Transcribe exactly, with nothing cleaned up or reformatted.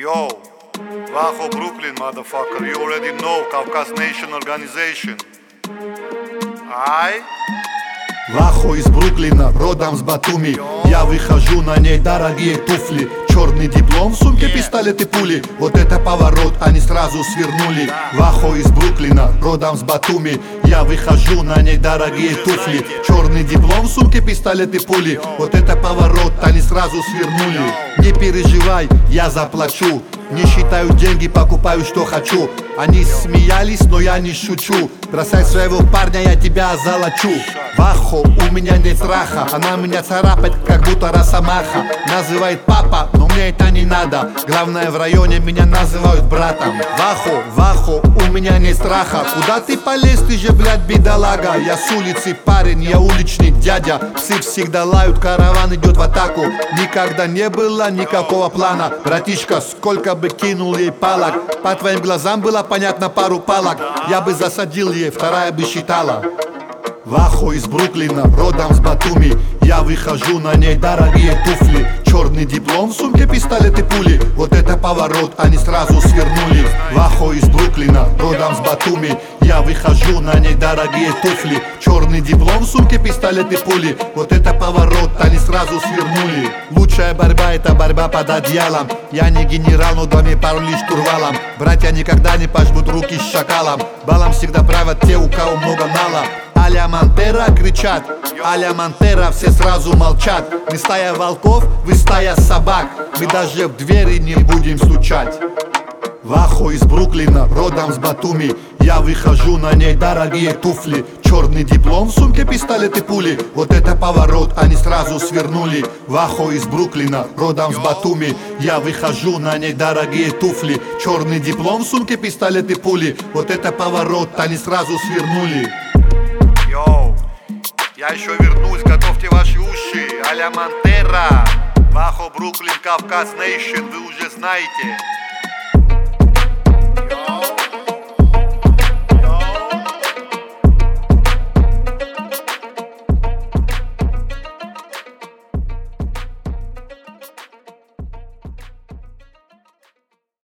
Yo, Vaho Brooklyn, motherfucker. You already know, Kavkaz Nation Organization. Ай? Вахо из Бруклина, родом с Батуми. Я выхожу, на ней дорогие туфли. Черный диплом, в сумке пистолет и пули. Вот это поворот, они сразу свернули. Вахо из Бруклина, родом с Батуми. Я выхожу, на ней дорогие туфли. Черный диплом, в сумке пистолет и пули. Вот это поворот, они сразу свернули. Не переживай, я заплачу. Не считаю деньги, покупаю что хочу. Они смеялись, но я не шучу. Бросай своего парня, я тебя золочу. Вахо, у меня нет страха. Она меня царапает, как будто росомаха. Называет папа, но мне это не надо. Главное, в районе меня называют братом. Вахо, Вахо, у меня нет страха. Куда ты полез, ты же, блядь, бедолага. Я с улицы парень, я уличный дядя. Псы всегда лают, караван идет в атаку. Никогда не было никакого плана. Братишка, сколько бы кинул ей палок. По твоим глазам было понятно пару палок. Я бы засадил ей, вторая бы считала. Вахо из Бруклина, родом с Батуми. Я выхожу, на ней дорогие туфли. Черный диплом, в сумке пистолет и пули. Вот это поворот, они сразу свернули. Вахо из Бруклина, родом с Батуми. Я выхожу, на ней дорогие туфли. Черный диплом, в сумке пистолет и пули. Вот это поворот, они сразу свернули. Лучшая борьба — это борьба под одеялом. Я не генерал, но даме пару лишь штурвалом. Братья никогда не пожмут руки с шакалом. Балом всегда правят те, у кого много нала. Аля Монтера кричат, Аля Монтера, все сразу молчат. Мы стая волков, вы стая собак. Мы даже в двери не будем стучать. Вахо из Бруклина, родом с Батуми. Я выхожу, на ней дорогие туфли. Черный диплом, в сумке пистолет и пули. Вот это поворот, они сразу свернули. Вахо из Бруклина, родом с Батуми. Я выхожу, на ней дорогие туфли. Черный диплом, в сумке пистолет и пули. Вот это поворот, они сразу свернули. Йоу, я еще вернусь, готовьте ваши уши. Аля Монтера, Vaho Brooklyn, Kavkaz Nation, вы уже знаете.